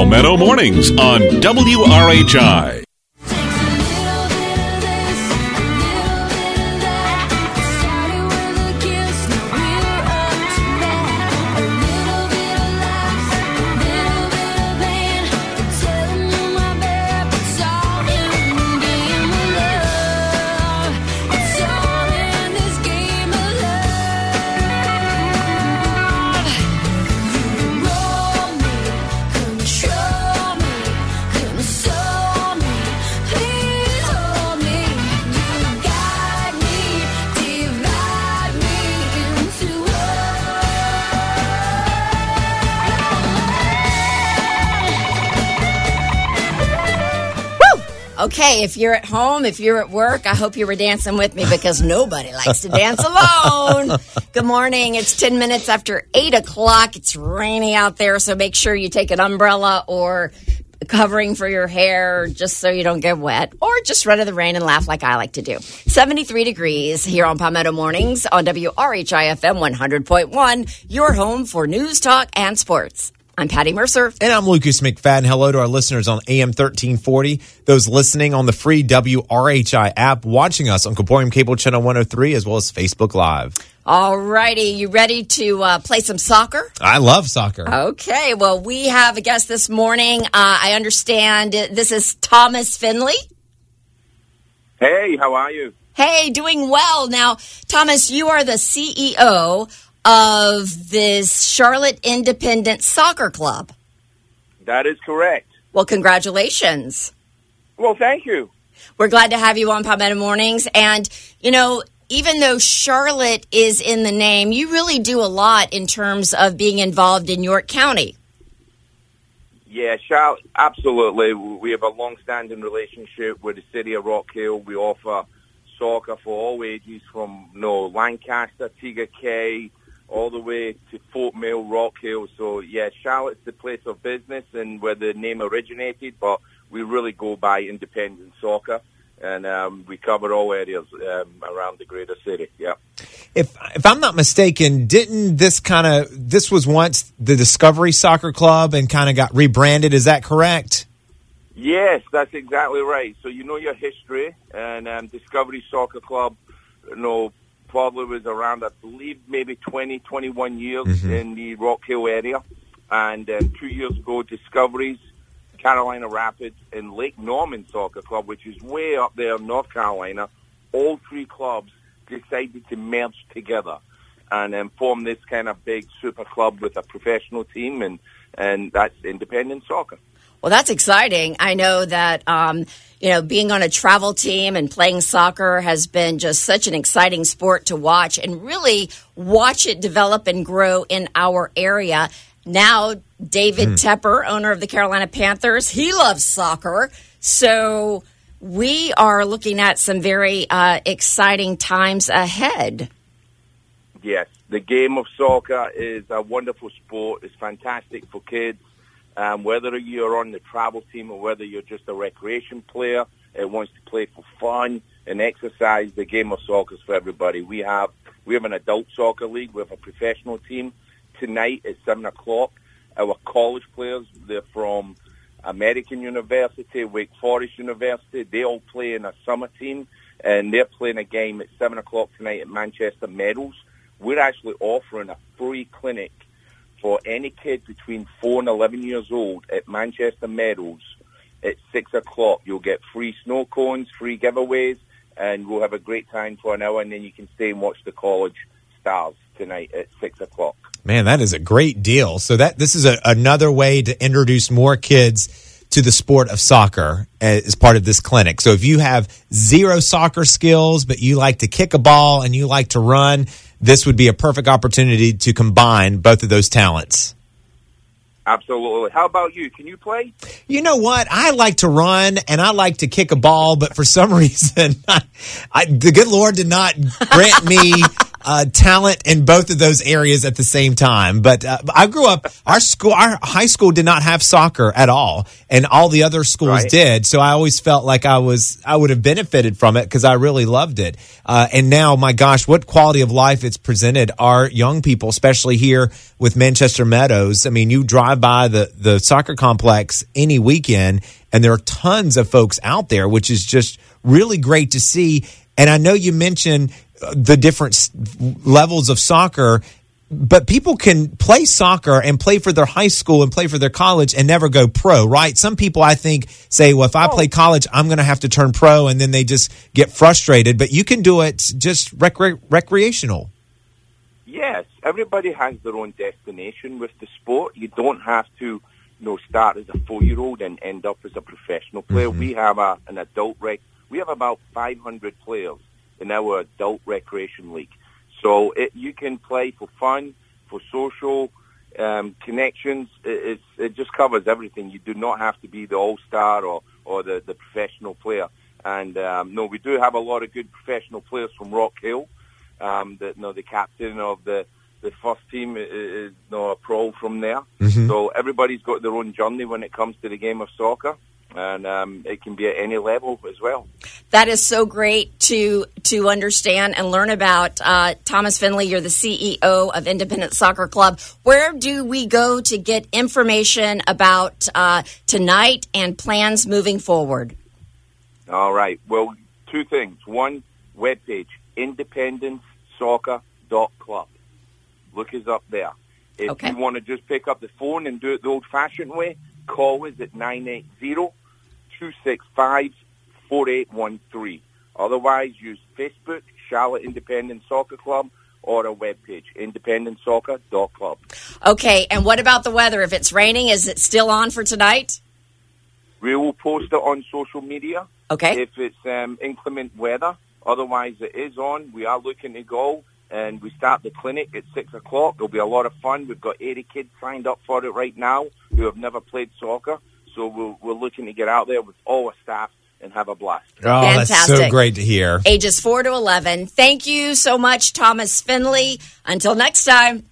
Palmetto Mornings on WRHI. Okay, if you're at home, if you're at work, I hope you were dancing with me because nobody likes to dance alone. Good morning. It's 10 minutes after 8 o'clock. It's rainy out there, so make sure you take an umbrella or covering for your hair just so you don't get wet, or just run in the rain and laugh like I like to do. 73 degrees here on Palmetto Mornings on WRHI FM 100.1, your home for news, talk, and sports. I'm Patty Mercer. And I'm Lucas McFadden. Hello to our listeners on AM 1340, those listening on the free WRHI app, watching us on Caporium Cable Channel 103, as well as Facebook Live. All righty. You ready to play some soccer? I love soccer. Okay. Well, we have a guest this morning. I understand this is Thomas Finley. Hey, how are you? Hey, doing well. Now, Thomas, you are the CEO of this Charlotte Independent Soccer Club. That is correct. Well, congratulations. Well, thank you. We're glad to have you on Palmetto Mornings. And, you know, even though Charlotte is in the name, you really do a lot in terms of being involved in York County. Yeah, Charlotte, absolutely. We have a long-standing relationship with the city of Rock Hill. We offer soccer for all ages from, Lancaster, Tiga Cay, all the way to Fort Mill, Rock Hill. So, yeah, Charlotte's the place of business and where the name originated, but we really go by independent soccer, and we cover all areas around the greater city, yeah. If I'm not mistaken, didn't this was once the Discovery Soccer Club and kind of got rebranded, is that correct? Yes, that's exactly right. So you know your history, and Discovery Soccer Club, probably was around, I believe, maybe 20, 21 years in the Rock Hill area. And 2 years ago, Discovery's Carolina Rapids and Lake Norman Soccer Club, which is way up there in North Carolina, all three clubs decided to merge together and form this kind of big super club with a professional team, and that's independent soccer. Well, that's exciting. I know that, being on a travel team and playing soccer has been just such an exciting sport to watch and really watch it develop and grow in our area. Now, David Tepper, owner of the Carolina Panthers, he loves soccer. So we are looking at some very exciting times ahead. Yes, the game of soccer is a wonderful sport. It's fantastic for kids. Whether you're on the travel team or whether you're just a recreation player that wants to play for fun and exercise, the game of soccer is for everybody. We have an adult soccer league. We have a professional team. Tonight at 7 o'clock, our college players, they're from American University, Wake Forest University. They all play in a summer team, and they're playing a game at 7 o'clock tonight at Manchester Meadows. We're actually offering a free clinic for any kid between 4 and 11 years old at Manchester Meadows at 6 o'clock. You'll get free snow cones, free giveaways, and we'll have a great time for an hour, and then you can stay and watch the college stars tonight at 6 o'clock. Man, that is a great deal. So this is another way to introduce more kids to the sport of soccer as part of this clinic. So if you have zero soccer skills, but you like to kick a ball and you like to run, this would be a perfect opportunity to combine both of those talents. Absolutely. How about you? Can you play? You know what? I like to run and I like to kick a ball, but for some reason, the good Lord did not grant me talent in both of those areas at the same time. But I grew up, our high school did not have soccer at all, and all the other schools did. So I always felt like I would have benefited from it because I really loved it. And now, my gosh, what quality of life it's presented our young people, especially here with Manchester Meadows. I mean, you drive by the soccer complex any weekend, and there are tons of folks out there, which is just really great to see. And I know you mentioned the different levels of soccer, but people can play soccer and play for their high school and play for their college and never go pro, right? Some people, I think, say, well, if I play college, I'm going to have to turn pro, and then they just get frustrated. But you can do it just recreational. Yes, everybody has their own destination with the sport. You don't have to start as a 4-year-old and end up as a professional player. Mm-hmm. We have an adult we have about 500 players in our adult recreation league. So you can play for fun, for social connections. It just covers everything. You do not have to be the all-star or the professional player. And no, we do have a lot of good professional players from Rock Hill. The captain of the first team is a pro from there. Mm-hmm. So everybody's got their own journey when it comes to the game of soccer. And it can be at any level as well. That is so great to understand and learn about. Thomas Finley, you're the CEO of Independent Soccer Club. Where do we go to get information about tonight and plans moving forward? All right. Well, two things. One, webpage, independencesoccer.club. Look us up there. If you want to just pick up the phone and do it the old-fashioned way, call us at 980-265-4813. Otherwise, use Facebook, Charlotte Independent Soccer Club, or a webpage, independentsoccer.club. Okay, and what about the weather? If it's raining, is it still on for tonight? We will post it on social media. Okay. If it's inclement weather, otherwise it is on. We are looking to go, and we start the clinic at 6 o'clock. It'll be a lot of fun. We've got 80 kids signed up for it right now who have never played soccer. So we're looking to get out there with all our staff and have a blast. Oh, fantastic. That's so great to hear. Ages 4 to 11. Thank you so much, Thomas Finley. Until next time.